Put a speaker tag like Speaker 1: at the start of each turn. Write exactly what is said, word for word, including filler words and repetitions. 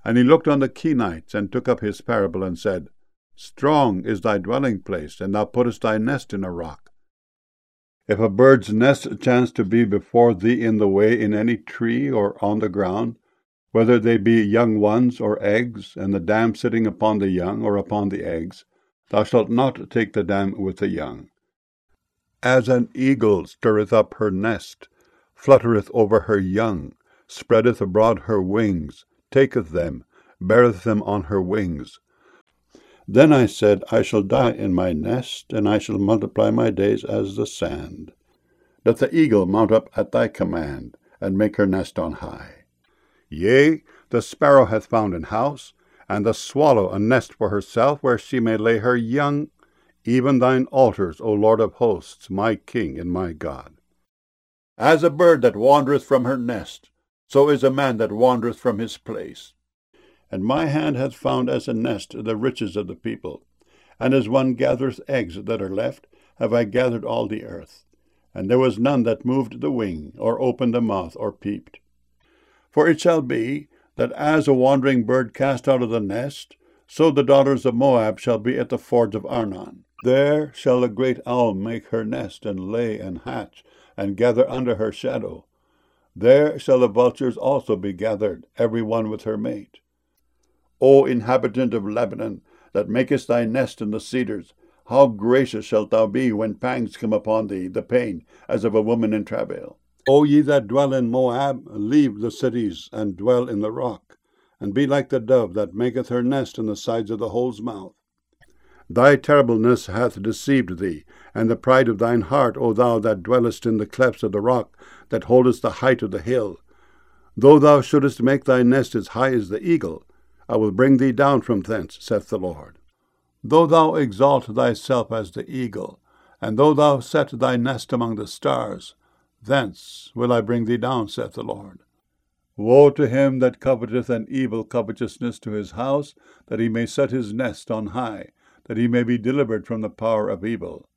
Speaker 1: And he looked on the Kenites, and took up his parable, and said, Strong is thy dwelling place, and thou puttest thy nest in a rock. If a bird's nest chance to be before thee in the way in any tree or on the ground, whether they be young ones or eggs, and the dam sitting upon the young or upon the eggs, thou shalt not take the dam with the young. As an eagle stirreth up her nest, fluttereth over her young, spreadeth abroad her wings, taketh them, beareth them on her wings. Then I said, I shall die in my nest, and I shall multiply my days as the sand. Let the eagle mount up at thy command, and make her nest on high. Yea, the sparrow hath found an house, and the swallow a nest for herself, where she may lay her young, even thine altars, O Lord of hosts, my King and my God. As a bird that wandereth from her nest, so is a man that wandereth from his place. And my hand hath found as a nest the riches of the people, and as one gathereth eggs that are left, have I gathered all the earth. And there was none that moved the wing, or opened the mouth, or peeped. For it shall be, that as a wandering bird cast out of the nest, so the daughters of Moab shall be at the fords of Arnon. There shall the great owl make her nest, and lay, and hatch, and gather under her shadow. There shall the vultures also be gathered, every one with her mate. O inhabitant of Lebanon, that makest thy nest in the cedars, how gracious shalt thou be when pangs come upon thee, the pain, as of a woman in travail. O ye that dwell in Moab, leave the cities, and dwell in the rock, and be like the dove that maketh her nest in the sides of the hole's mouth. Thy terribleness hath deceived thee, and the pride of thine heart, O thou that dwellest in the clefts of the rock, that holdest the height of the hill. Though thou shouldest make thy nest as high as the eagle, I will bring thee down from thence, saith the Lord. Though thou exalt thyself as the eagle, and though thou set thy nest among the stars, thence will I bring thee down, saith the Lord. Woe to him that coveteth an evil covetousness to his house, that he may set his nest on high, that he may be delivered from the power of evil.